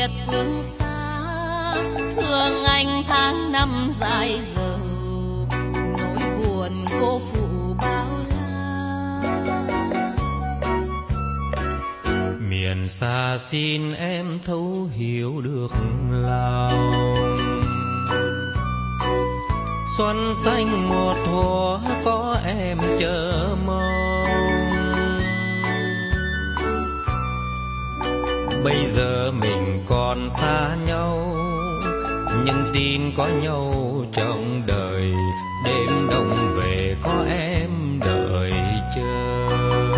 biệt phương xa, thương anh tháng năm dài dầu, nỗi buồn cô phụ bao la. Miền xa xin em thấu hiểu được lòng, xuân xanh một thuở có em chờ mong. Bây giờ mình còn xa nhau, nhưng tin có nhau trong đời. Đêm đông về có em đợi chờ.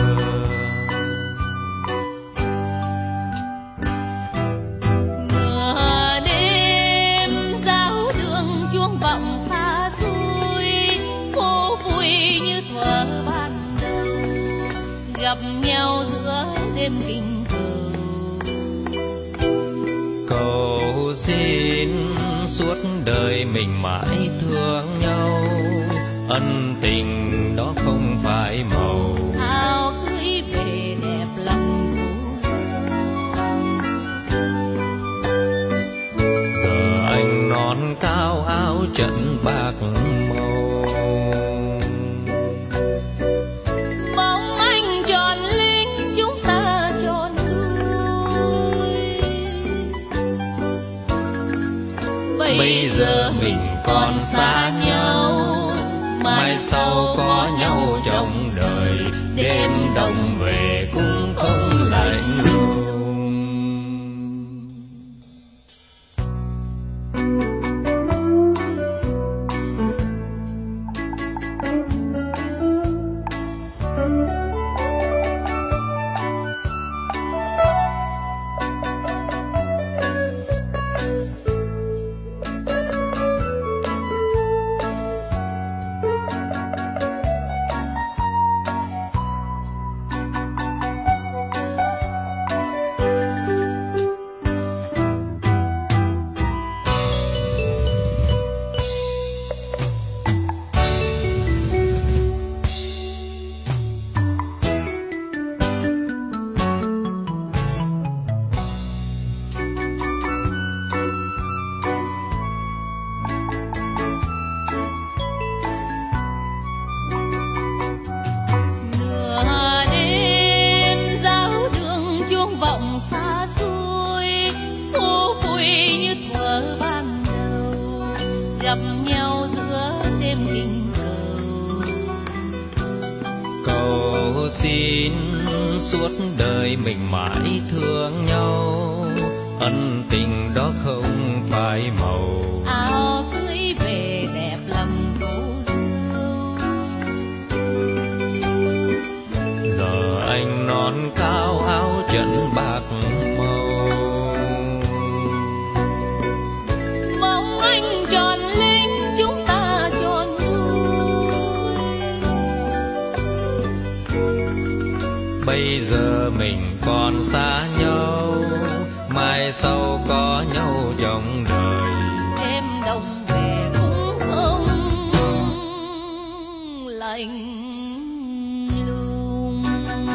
Nửa đêm giáo đường chuông vọng xa xôi, phố vui như thuở ban đầu, gặp nhau giữa đêm tình cờ. Cầu xin suốt đời mình mãi thương nhau, ân tình đó không phải màu. Áo cưới về đẹp lòng cô dâu. Giờ anh non cao áo trận bạc màu, Mong anh tròn linh chúng ta tròn đuôi. bây giờ mình còn xa nhau, mai sau có nhau trong đời. Đêm đông về cũng không lạnh lùng. Gặp nhau giữa đêm tình cầu. Cầu xin suốt đời mình mãi thương nhau, ân tình đó không phải màu. Áo cưới về đẹp lòng cô dâu. Giờ anh non cao áo trận bạc màu, Mong anh tròn linh chúng ta tròn đuôi. bây giờ mình còn xa nhau, mai sau có nhau trong đời. Đêm đông về cũng không lạnh lùng.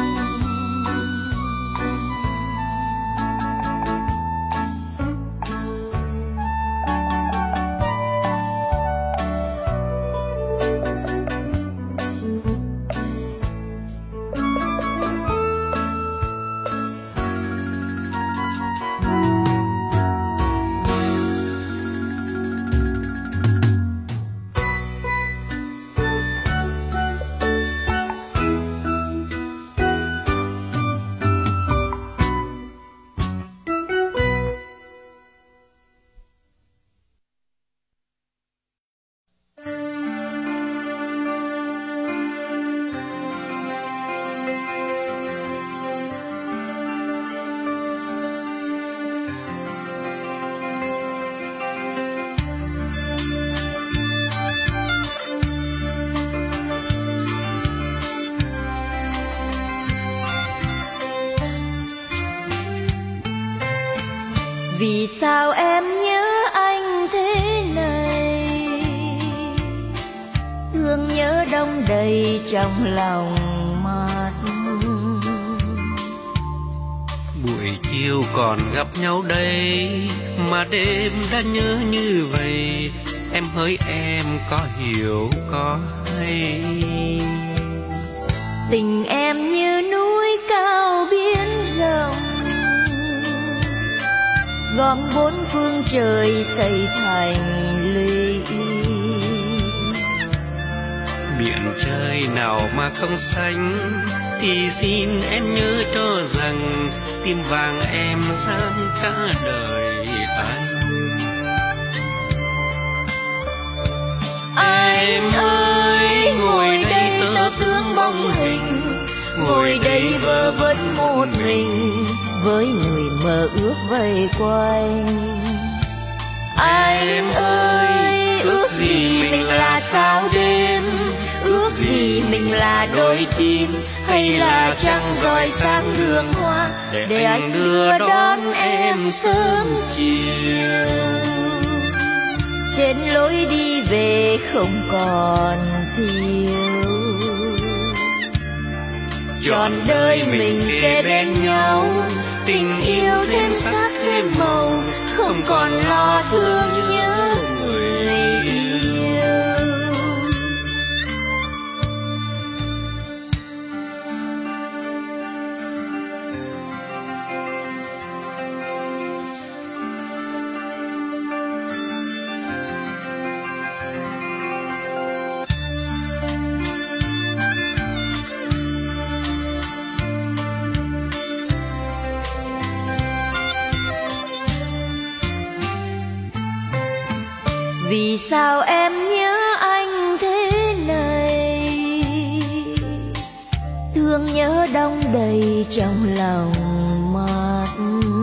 Vì sao em nhớ anh thế này, thương nhớ đông đầy trong lòng mắt. Buổi chiều còn gặp nhau đây, mà đêm đã nhớ như vậy. Em hỡi em có hiểu có hay? Tình em như núi cao biển rộng, gom bốn phương trời xây thành lũy. Biển trời nào mà không xanh, thì xin em nhớ cho rằng tim vàng em dang cả đời anh. Anh ơi, ngồi đây tớ tướng bóng hình, ngồi đây vơ vẩn một mình với người mơ ước vây quanh. Anh ơi, ước gì mình là sao đêm, ước gì mình là đôi chim, hay là trăng rọi sáng đường hoa, để anh đưa đón em sớm chiều. Trên lối đi về không còn thiếu, trọn đời mình kề bên nhau, tình yêu thêm sắc thêm màu, không còn lo thương nhớ người yêu. Vì sao em nhớ anh thế này, thương nhớ đong đầy trong lòng mắt.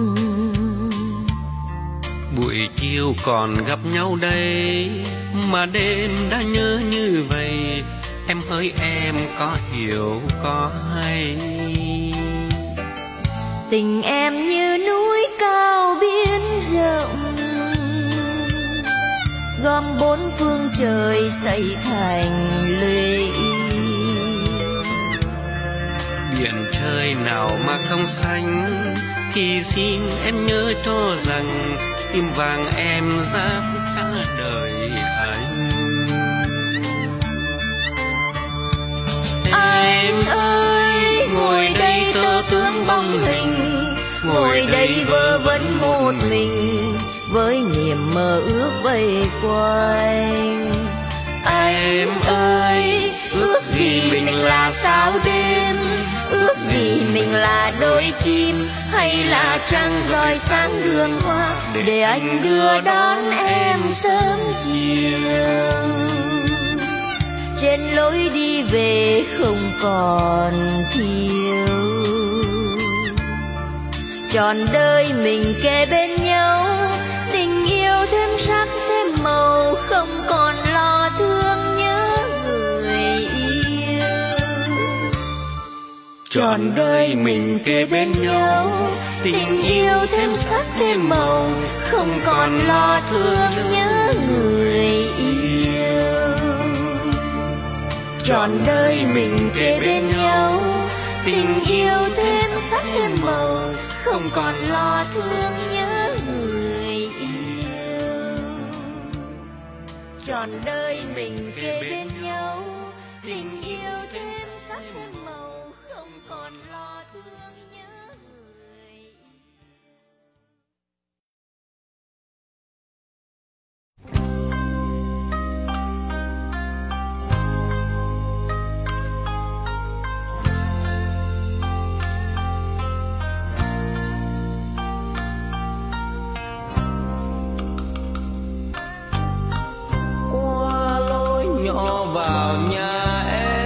Buổi chiều còn gặp nhau đây, mà đêm đã nhớ như vậy. Em hỡi em có hiểu có hay? Tình em như núi cao biển rộng, gom bốn phương trời xây thành lũy. Biển trời nào mà không xanh, thì xin em nhớ cho rằng tim vàng em dám cả đời anh. Anh ơi, ngồi đây tớ tướng bóng hình, ngồi đây vơ vẩn một mình với niềm mơ ước vây quanh. Anh ơi, ước gì mình là sao đêm, ước gì mình là đôi chim, hay là trăng rọi sáng đường hoa, để anh đưa đón em sớm chiều. Trên lối đi về không còn thiếu, trọn đời mình kề bên nhau, tình yêu thêm sắc thêm màu, không còn lo thương nhớ người yêu. Trọn đời mình kề bên nhau, tình yêu thêm sắc thêm màu, không còn lo thương nhớ người yêu. Trọn đời mình kề bên nhau, tình yêu thêm sắc thêm màu, không còn lo thương nhớ người yêu. Trọn đời mình kề bên nhau, tình yêu thêm sắc thêm màu, không còn lo thương nhớ người yêu. qua lối nhỏ vào nhà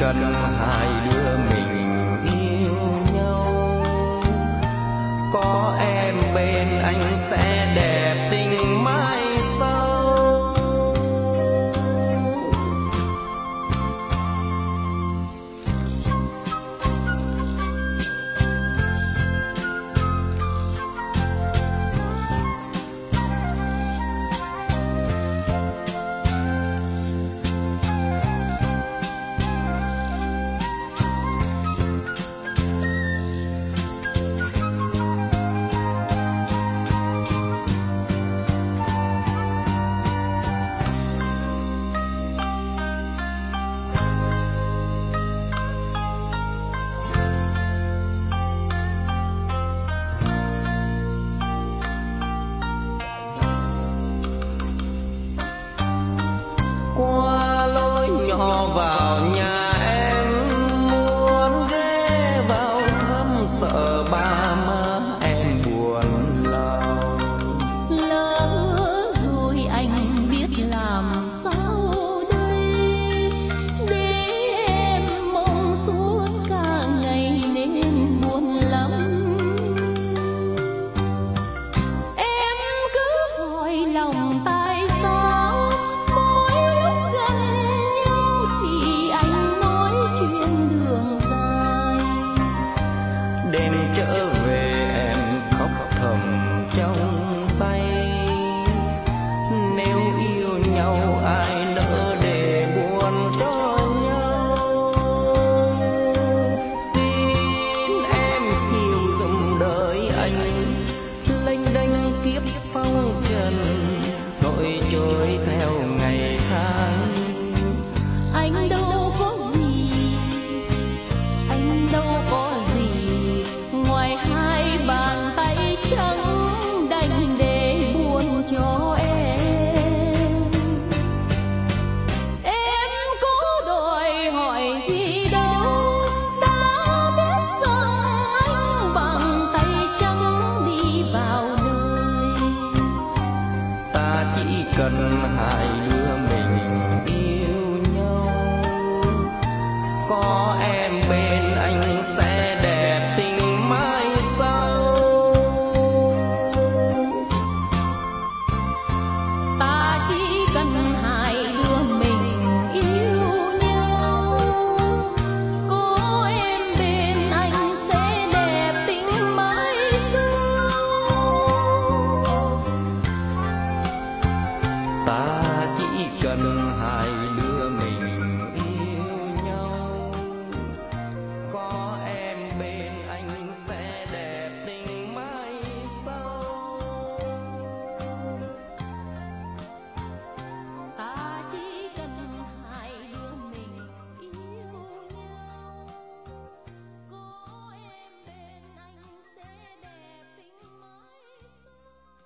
cần hai đứa mình yêu nhau. Có em bên anh sẽ đẹp tình mãi sau. Qua lối nhỏ vào nhà em, muốn ghé vào thăm sợ ba má em buồn lòng. Lỡ rồi anh biết làm sao đây, để em mong suốt cả ngày nên buồn lắm. Em cứ hỏi lòng tại sao mỗi lúc gần nhau thì anh nói chuyện đường dài. Đêm trở về em khóc thầm trong tay. Nếu yêu nhau ai nỡ để buồn cho nhau. Xin em hiểu dùm đời anh, lênh đênh kiếp phong trần, nỗi trôi theo ngày tháng. Anh đâu có gì, anh đâu có gì ngoài hai bàn tay trắng đành để buồn cho em. Em có đòi hỏi gì đâu, đã biết rằng anh bằng tay trắng đi vào đời. Ta chỉ cần hai đứa mình yêu nhau. Có em bên anh sẽ đẹp tình mãi sau. Ta chỉ cần hai đứa mình yêu nhau. Có em bên anh sẽ đẹp tình mãi sau. Ta chỉ cần hai đứa mình yêu nhau. Có em bên anh sẽ đẹp tình mãi sau. Ta chỉ cần hai đứa mình yêu nhau. Có em bên anh sẽ đẹp tình mãi sau.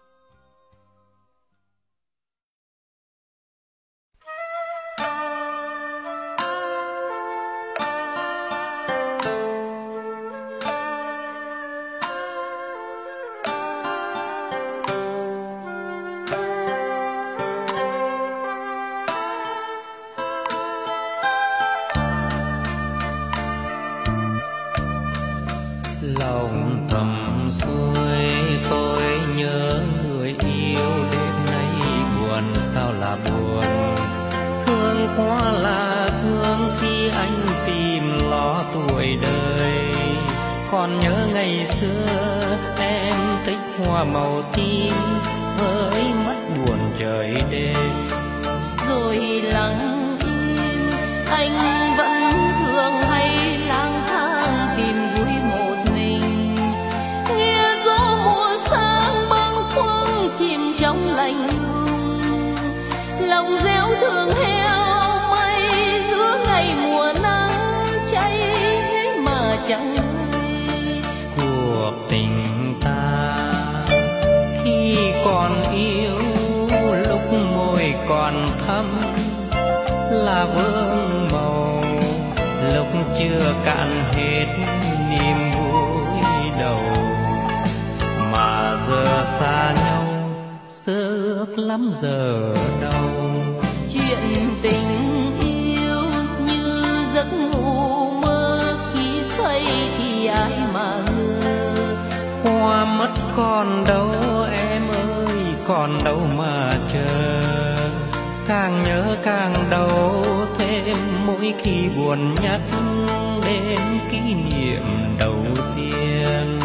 Lòng thầm xuôi tôi nhớ người yêu, đêm nay buồn sao là buồn. Thương quá là thương khi anh tìm lo tuổi đời. Còn nhớ ngày xưa em thích hoa màu tím với mắt buồn trời đêm. Rồi lặng im, anh vẫn thường hay lang thang tìm vui một mình. Nghe gió mùa sáng bâng khuâng chìm trong lạnh lùng, lòng réo thường heo mây giữa ngày mùa nắng cháy thế mà chẳng hay. Cuộc tình ta khi còn yêu, lúc môi còn thắm là vương màu. Lúc chưa cạn hết niềm vui đầu, mà giờ xa nhau sớt lắm giờ đâu. Chuyện tình yêu như giấc ngủ mơ khi say thì ai mà ngờ. Hoa mất còn đâu em ơi, còn đâu mà chờ. Càng nhớ càng đau thêm mỗi khi buồn nhắc đến kỷ niệm đầu tiên.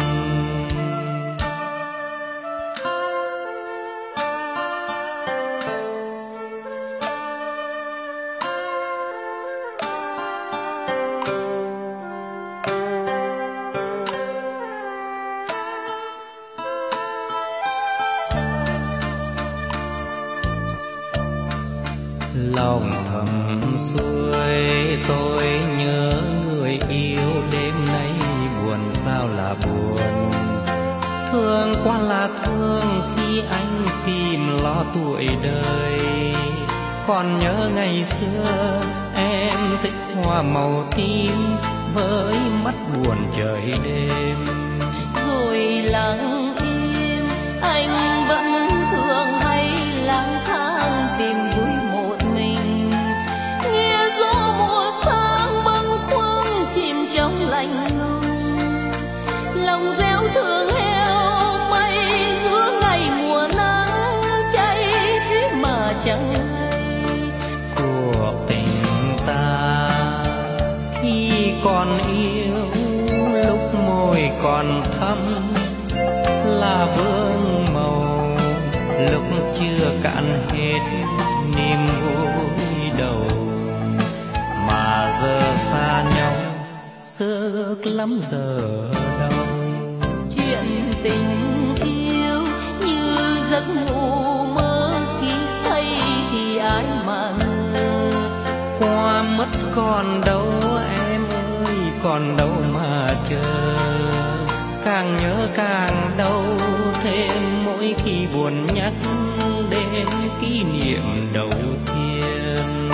Lòng thầm xuôi tôi nhớ người yêu, đêm nay buồn sao là buồn. Thương quá là thương khi anh tìm lo tuổi đời. Còn nhớ ngày xưa em thích hoa màu tím với mắt buồn trời đêm. Rồi lặng im anh vẫn thường hay lang thang tìm vui một mình. Nghe gió mùa sang bâng khuâng chìm trong lạnh lùng. Lòng reo thương heo may giữa ngày mùa nắng cháy thế mà chẳng hay. Cuộc tình ta khi còn yêu, lúc môi còn thắm là vương màu, lúc chưa cạn hết niềm vui đầu. Mà giờ xa nhau sức lắm giờ đâu. Chuyện tình yêu như giấc ngủ mơ khi say thì ai mà ngờ. Qua mất còn đâu em ơi, còn đâu mà chờ. Càng nhớ càng đau thêm mỗi khi buồn nhắc đến kỷ niệm đầu tiên.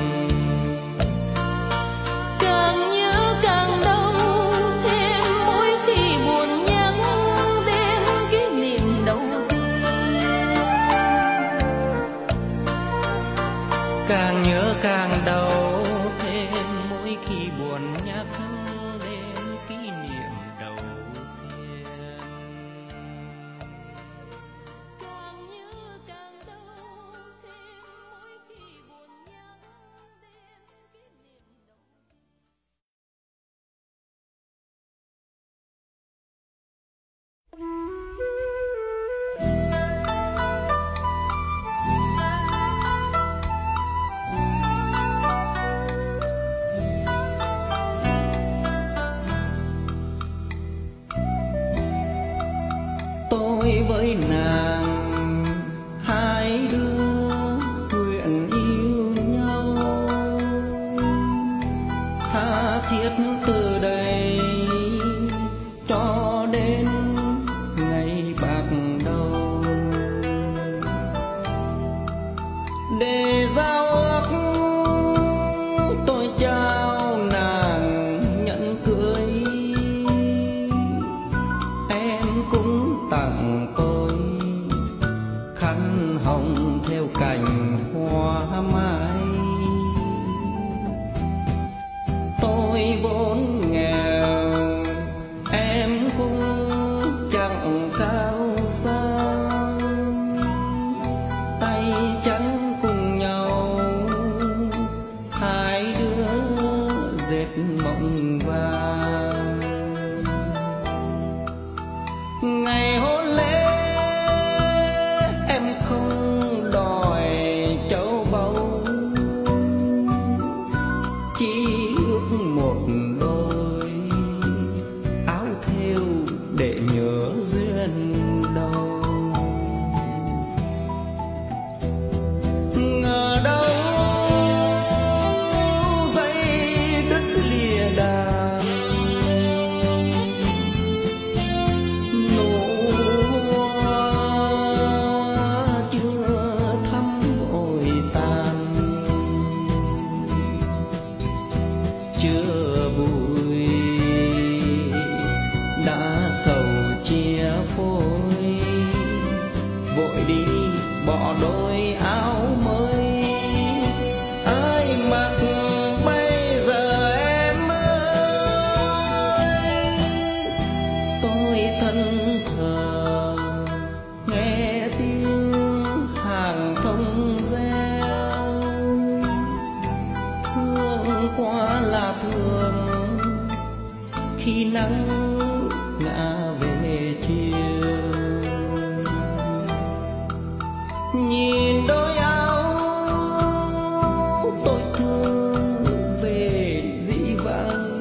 Càng nhớ càng đau thêm mỗi khi buồn nhắc đến kỷ niệm đầu tiên. Càng nhớ càng đau thêm mỗi khi buồn nhắc đến kỷ niệm đầu tiên. Càng nhớ càng đau thêm mỗi khi buồn nhắc đến kỷ niệm đầu tiên. Tôi với nàng hai đứa nguyện yêu nhau, tha thiết từ đây cho đến ngày bạc đầu. Để giao ước tôi trao nàng nhẫn cưới, em cũng tặng tôi khăn hồng theo cành hoa mai. Tôi vốn nghèo em cũng chẳng cao sang, tay trắng cùng nhau hai đứa dệt mộng vàng. Ngày hôn lễ em không đòi châu báu, chỉ ước một đôi áo thêu để nhớ duyên đầu. Ngờ đâu dây đứt lìa đàn, nụ hoa chưa thắm vội tàn. Chưa vui đã sầu chia phôi, vội đi bỏ đôi áo mới. Ai mặc bây giờ nắng ngã về chiều. Nhìn đôi áo tôi thương về dĩ vãng,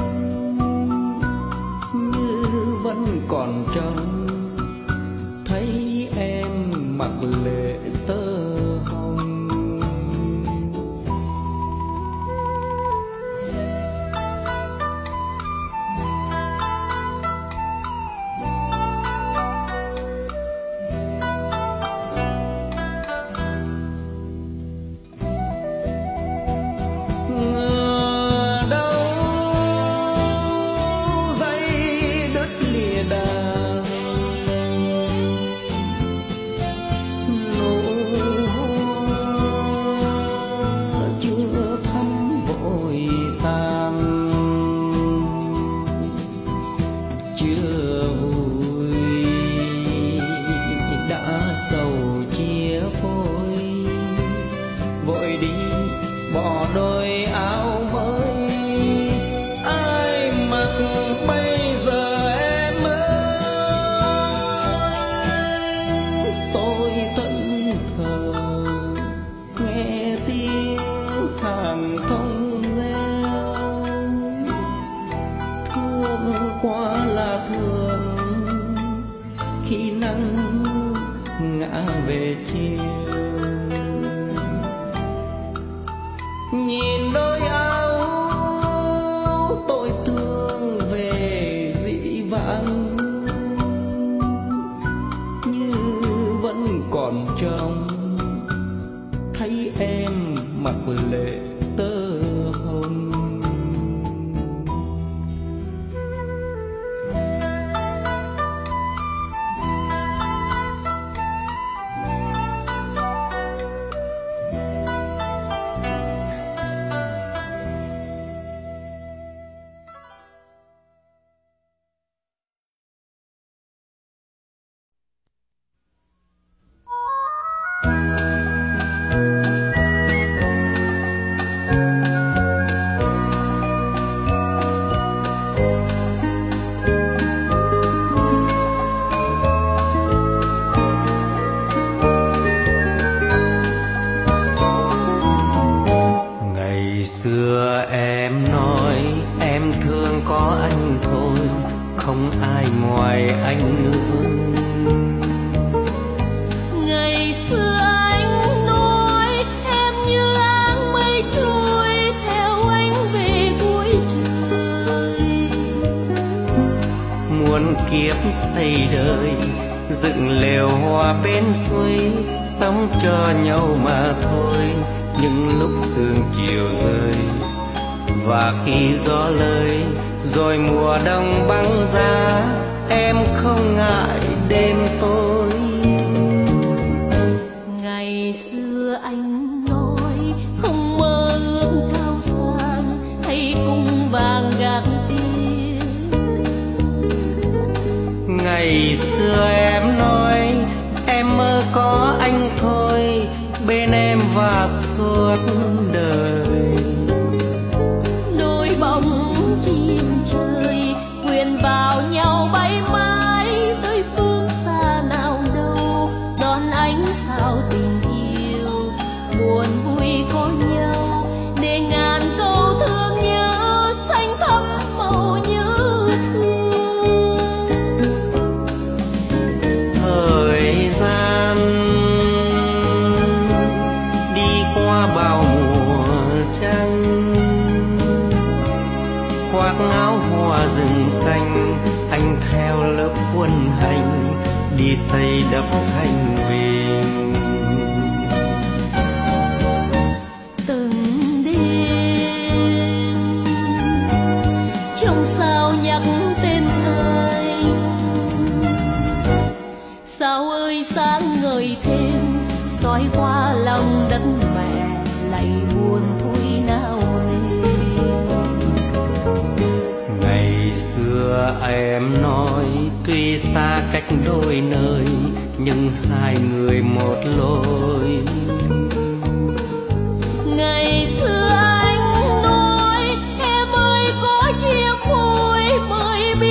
như vẫn còn trong thấy em mặc lệ tơ hồng. Quá là thương khi nắng ngã về chiều. Nhìn đôi áo tôi thương về dĩ vãng, như vẫn còn trong thấy em mặc lệ tơ hồng. Không ai ngoài anh nữa. Ngày xưa anh nói em như áng mây trôi theo anh về cuối trời. Muôn kiếp xây đời dựng lều hoa bên suối, sống cho nhau mà thôi. Những lúc sương chiều rơi và khi gió lơi, rồi mùa đông băng giá, em không ngại đêm tối. Ngày xưa anh nói không mơ ước cao sang hay cung vàng gạc tiền. Ngày xưa em nói em mơ có anh thôi, bên em và suốt đời. Đôi bóng chim trời quyện vào nhau bay mãi tới phương xa nào đâu, đón ánh sao tình yêu buồn vui có nhau, để ngàn câu thương nhớ xanh thắm màu nhớ thương. Thời gian đi qua bao mùa trăng, khoác áo hoa rừng xanh, anh theo lớp quân hành đi xây đắp Thanh Bình. Từng đêm trong sao nhắc tên anh, sao ơi sáng ngời thêm soi qua lòng đất mẹ, lại buồn thôi nào về. Ngày xưa em nói tuy xa cách đôi nơi, nhưng hai người một lối. Ngày xưa anh nói em ơi có chia phôi mới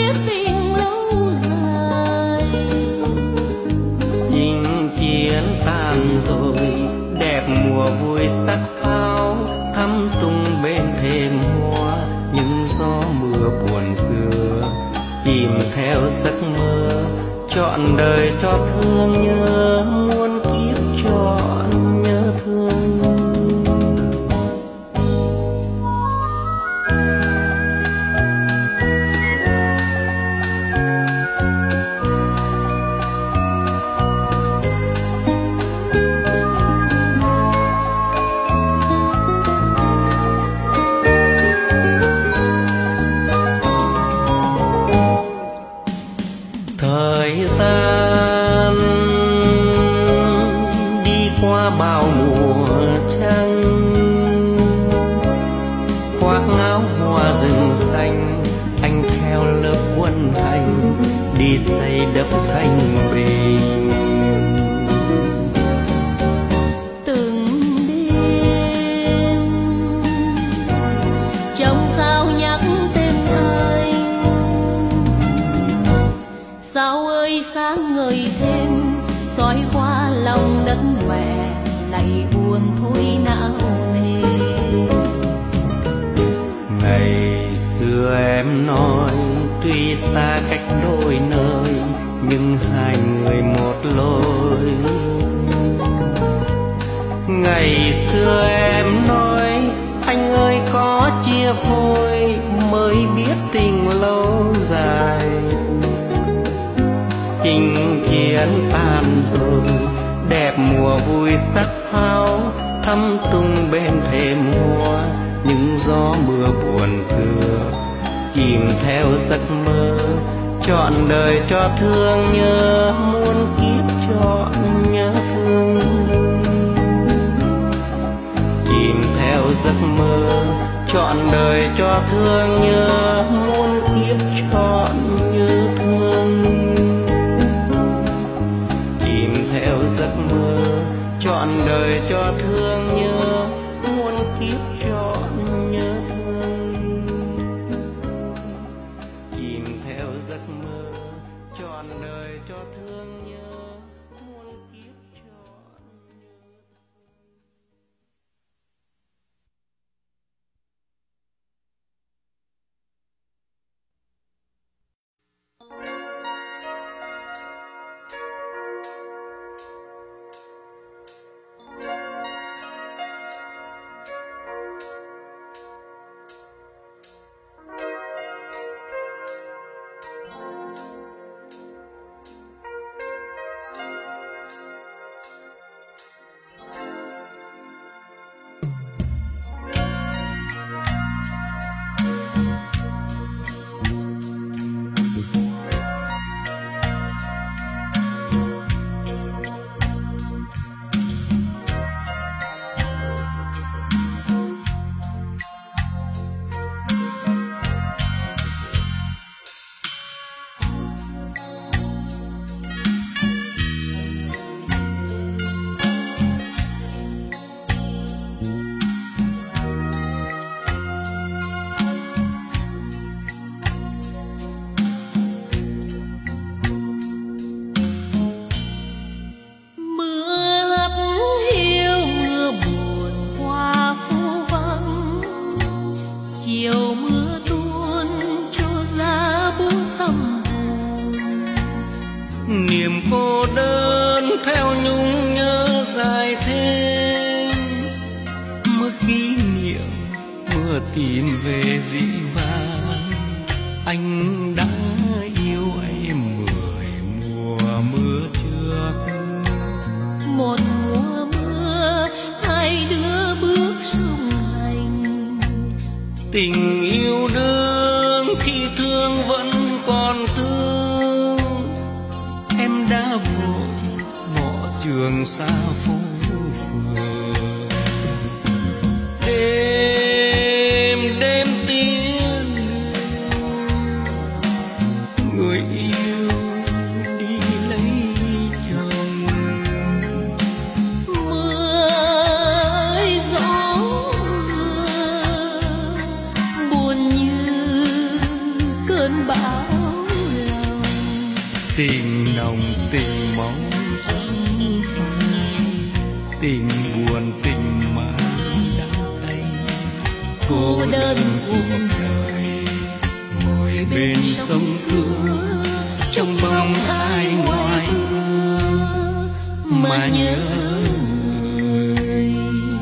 chiến tàn rồi, đẹp mùa vui sắc pháo thắm tung bên thềm hoa. Những gió mưa buồn xưa chìm theo giấc mơ, trọn đời cho thương nhớ, muôn kiếp trọn nhớ thương. Thời gian đi qua bao mùa trăng, khoác áo hoa rừng xanh, anh theo lớp quân hành đi xây đắp thanh bình. Từng đêm trong sao nhắc tên anh, sao ơi sáng ngời thêm soi qua lòng đất mẹ, lại buồn thôi não nề. Ngày xưa em nói tuy xa cách đôi nơi, nhưng hai người một lối. Ngày xưa em nói anh ơi có chia phôi mới biết tình lâu dài. Chinh chiến tàn rồi, đẹp mùa vui sắc pháo thắm tung bên thềm hoa. Những gió mưa buồn xưa chìm theo giấc mơ, trọn đời cho thương nhớ, muôn kiếp trọn nhớ thương. Chìm theo giấc mơ, trọn đời cho thương nhớ, muôn kiếp trọn nhớ thương. Chìm theo giấc mơ, trọn đời cho thương nhớ, muôn kiếp trọn nhớ thương. Chìm theo giấc mơ, trọn đời cho thương nhớ, muôn kiếp trọn nhớ. Niềm cô đơn theo nhung nhớ dài thêm, mưa kỷ niệm mưa tìm về dĩ vãng. Anh đã yêu em 10 mùa mưa trước, một mùa mưa hai đứa bước sông hành. Tình yêu đương khi thương vẫn còn thương, em đã vội bỏ trường xa phố phường. Đêm đêm tiến người yêu đi lấy chồng. Mưa ơi gió mưa buồn như cơn bão lòng. Tình nồng tình máu chẳng phai, tình buồn tình mang đắng cay, cô đơn cuộc đời ngồi bên sông Cửa trong bóng ai ngoài mà nhớ người.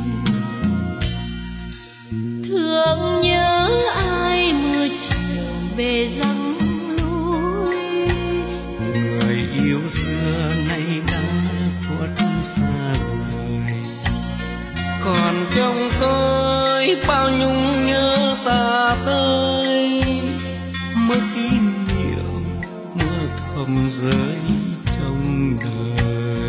Thương nhớ ai mưa chiều về răng núi, người yêu xưa nay đã khuất xa rồi. Còn trong tôi bao nhung nhớ ta tới, mơ kỷ niệm mơ thầm rơi trong đời.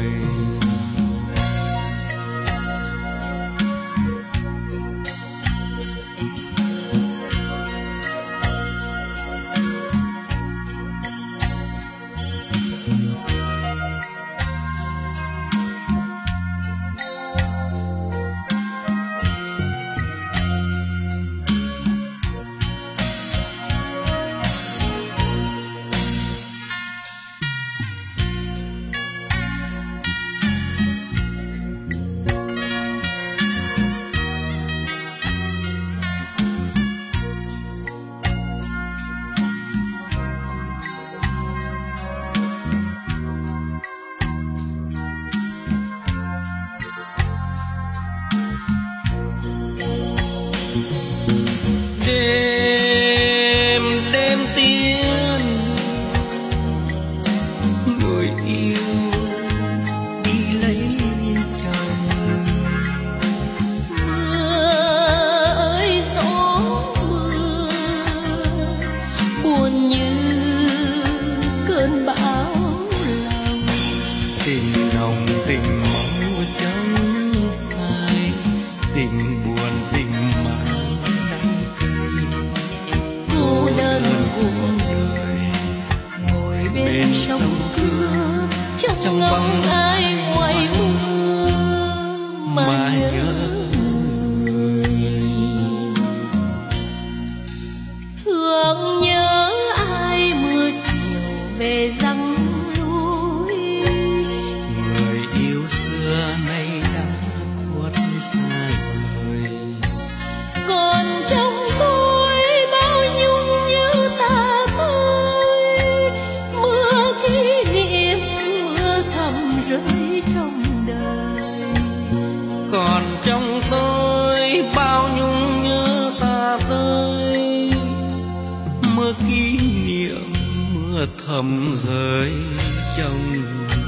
Tình buồn tình mang đắng cay, cô đơn cuộc đời ngồi bên sông Cửa trong bóng ai ngoài mưa mà nhớ người. Thương nhớ ai mưa chiều về răng núi, người yêu xưa nay đã khuất xa rồi. còn trong tôi bao nhung nhớ ta tới, mưa kỷ niệm mưa thầm rơi trong đời. Còn trong tôi bao nhung nhớ ta tới, mưa kỷ niệm mưa thầm rơi trong